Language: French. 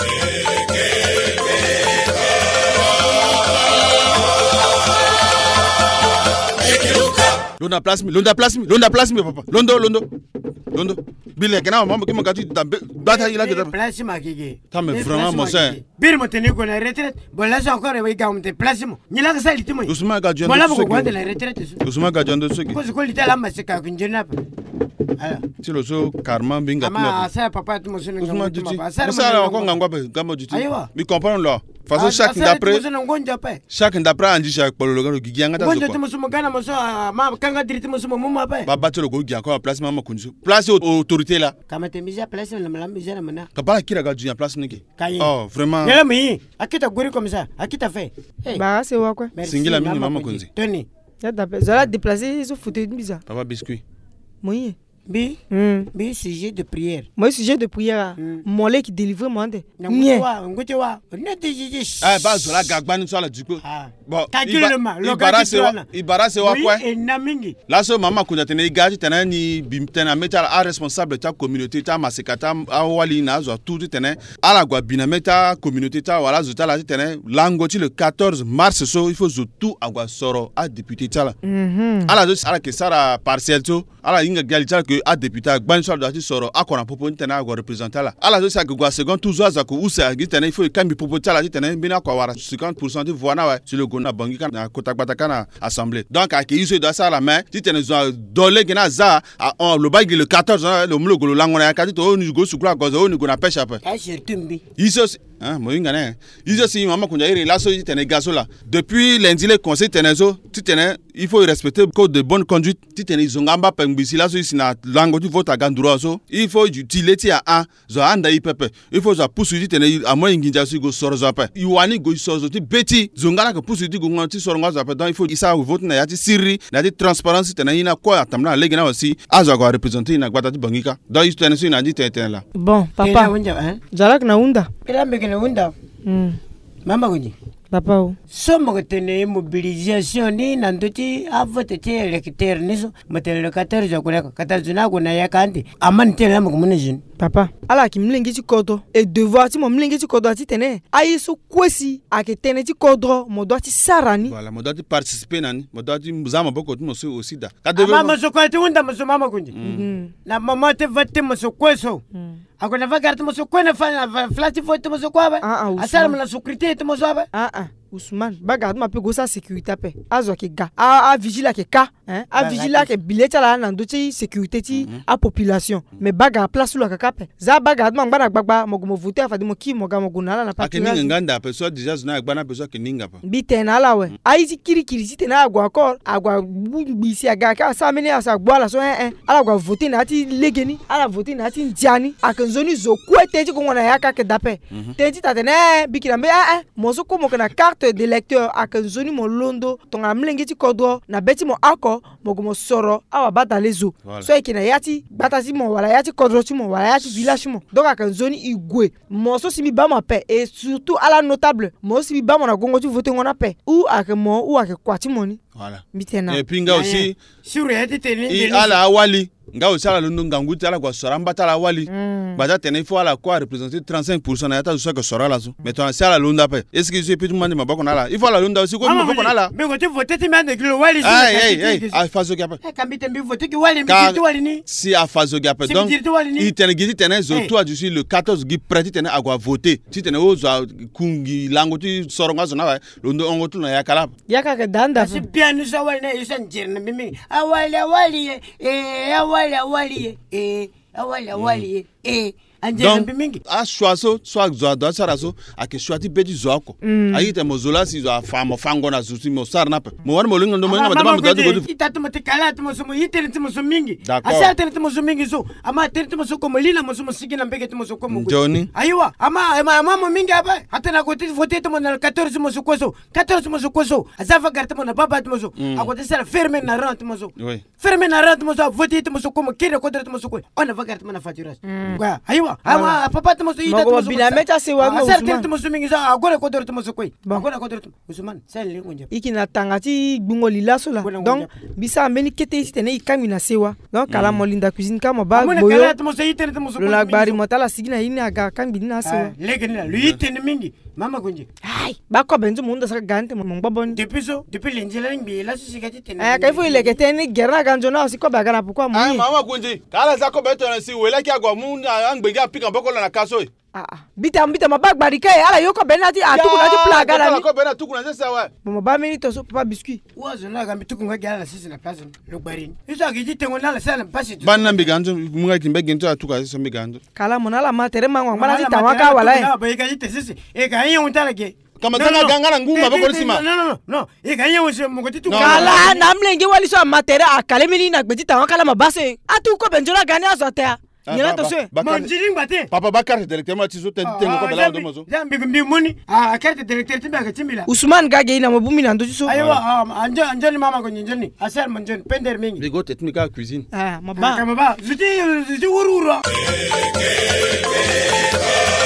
Londa place me papa. Londo. Bile kana mama ki magati bata ila que place ma kiki. Tame vraiment mon sein. Bir mo tene ko na retraite. Bon là encore e ga mte place mo. Nyila ka sali timo. Usman ga jendo. Bon là ko de la retraite. Usman ga jendo ce qui. Ko ko lita la masika ko njena. Ala. Ti lo so karma binga tuna. Ama sa papa timo so nga. Usman diti. Sa ko ngangwa be gamo diti. Mi comprendre là. Façon chaque d'après andi chaque polo lo gigi anga ta. Bonjo timo so magana mo so ma kanga diriti mo so mo ma pa. Baba tolo go gigi encore place mama kunzu. Place autorité là. Kama te mija place na mala mija na mana. Kabala kira ga du en place niki. Oh vraiment. Yala mi akita gori comme ça. Akita fait. Bah c'est wa quoi. Singila mini mama kunzi. Tony. Ya d'après zala déplacer so foutu bizarre. Papa biscuit. Moyen. Bi sujet de prière. Moi sujet de prière. Mon lait qui délivre moi de. Ngotewa. Ne te ba zola gagbani so la duko. Bon, ibara se wa quoi? Et namingi. Là so mama kunja tene gaji tene ni bimtena meta a responsable ta communauté ta masekata awali na zo tout tene ala gwa bina meta communauté ta wala zo ta la tene langoti le 14 mars so il faut zo tout agwa soro a député ta la. Ala zo ala ke sara partiel to ala inga gali ta que a député gbani so do soro akona popo tene agwa représenter la. Ala zo sa gwa second tout zo za ko usa tene il faut kambi popo ta la tene bina kwa wara 50% de voix na wa sur le gona bangi kana kota bataka na assemblée. Donc a ke iso do sa la main ti tene zo dole gena za on le bagi le 14 le mlo golo langona ya kati to ni go sukura gozo oni go na pêche après. Iso moinga ne. Iso si mama kunja ire la so ti tene gaso la. Depuis lundi le conseil tenezo ti tene il faut respecter le code de bonne conduite ti tene zongamba pengbisi la so isina lango du vote à ganduro so il faut utilité à un zo anda ipepe il faut za pusu ti tene a mo nginja so go soro zo après iwani go soro ti beti zongala ko pusu ti go nganti soro ngazo après donc il faut isa vote na ya ti siri na ti transparence tene ina ko atamna legena aussi azo go représenter na gbata ti bangika donc il tene so ina di tene la. Bon papa jalak na unda ila mbekele unda mama kunji papa o somo tene mobilisation ni nandoti avote te électeur niso matele le 14 jokuleko 14 na kuna yakandi amani tele mo kumunejin papa ala ki mlengi ti kodo et devoir ti mo mlengi ti kodo ti tene ayi so kwesi ake tene ti kodo mo do ti sarani voilà mo do ti participer nani mo do ti muzama boko ti mo so aussi da mama so kwati unda mo so mama kunji na mama te vote mo so kweso akona vagarta mo so kwena fa flati vote mo so kwaba asala mo la sécurité te mo so ba Ousmane bagarde ma pe go sa sécurité pe azo ke ga a vigile ke ka a vigile ke bileta la na ndo ti sécurité ti a population mais bagarde place lo ka pe za bagarde ma ngba gbagba mo go voter fa de mo ki mo ga mo go na la pa akeninga nganda pe so déjà zona gba na pe so keninga pa bi tena la we ai ti kiri ti tena agwa akor agwa bi si aga ka sa meni asa gbo ala so ala gwa voter na ti legeni ala voter na ti ndiani akanzoni zo kwete ti ko ngona ya ka ke dape te ti tatene bi kirambe mo so ko mo kana carte de lecteur akanzoni mo londo tonga mlenge ti kodo na beti mo ako mo go mo soro awa bata lezo so ekina yati bata si mo wala yati kodo ti mo wala yati village mo donc akanzoni igwe mo so si bi ba mo pe et surtout à la notable mo si bi ba mo na gongo ti voter ngona pe ou akemo ou akwati moni voilà mitena et puis nga aussi sur yati teni ala awali nga osala lundo nganguti ala kwa sora mbata la wali bata tene il faut ala quoi représenter 35% na yata so que sora la so mais ton sala lunda pe est-ce que je peux tout monde maboko na la il faut la lunda aussi ko maboko na la mais ko te voter ti mande kilo wali a fazo gape kambite mbi voter ki wali mbi wali ni si a fazo gape donc il tene gidi tene zo toi je suis le 14 gi prêt tene agwa voter ti tene ozo kungi lango ti soro ngazo na lundo ongo tu na yakala yakaka danda si bien nous awali na yusan jirna mimi awali awali donc a choiso soit zo do saraso a ke choiti beti zo ko ayite mo zola si zo famo fango na zuti mo sarna pe mo war mo lingo ndo mo ma do go itatu mo tikala mo so mo yitere mo so mingi asa tere mo so mingi so ama tere mo so ko mo lina mo so mo sigina mbege mo so ko mo joni aywa ama mo mingi aba hata ko ti voter mo na 14 mo so ko so 14 mo so ko so azafa garta mo na baba mo so akote sala ferme na rente mo so ferme na rente mo so voter mo so ko mo kire ko mo so ko ona va garta mo na facturation quoi aywa sewa ama papa te mosu ita mogo bina mecha sewa mo Usman asar te mosu mingi sa agora ko dorto mosu koi agora ko dorto Usman sel le ngonja ikina tangati gbungo lilaso la donc bisa meni kete isitene ikamina sewa donc kala molinda cuisine kama ba boyo la gbari motala sigina ine aga kambi na sewa legeni la luite mingi mama kunje ai ba ko benzo munda saka gante mo babon depuis lenjela ngi la susigati tene kai fo ile kete ni gerna ganjo na si ko ba gana pourquoi mo mama kunje kala za ko beto na si wela ki agwa mu angbe ga pika boko na kaso bita mabagbari kai ala yoko benati atuku na plaga la ni ko bena tuku na sesa wa mo ba mini to so papa biscuit wazo na ga mituku ngwa la sisi na place no barini isa giji tengo na la sala pasi banna mbiganzo munga kimbe gento atuka so mbiganzo kala monala matere mangwa ngwana ti tawaka wala na ba ga jite sisi e ga yin untala ge kama tanga gangana nguma bako sima no e ga yin wose mo goti tu kala namlenge wali so matere akale mini na gbeti tawaka la mabase atuko benjora gani azotea Nyela to se. Manjiring bate. Papa ba carte directeur ma tiso tengo ko bela domozo. Jambi mbi muni. Carte directeur timba ga timbila. Usman gage ina mabumi na ndo so. Aywa anjoni mama ko njoni. Asar manjoni pender mingi. Bigo technique cuisine. Maba. Kama ba. Zuti urura.